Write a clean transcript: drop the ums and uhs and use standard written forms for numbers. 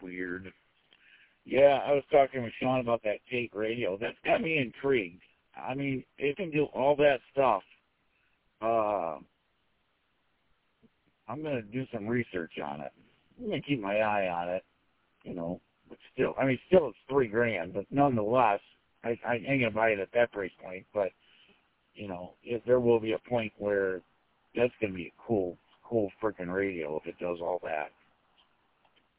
weird. Yeah, I was talking with Sean about that Tate radio. That's got me intrigued. I mean, it can do all that stuff. I'm going to do some research on it. I'm going to keep my eye on it, But still, still it's $3,000, but nonetheless, I ain't going to buy it at that price point. But, if there will be a point where that's going to be a cool freaking radio if it does all that.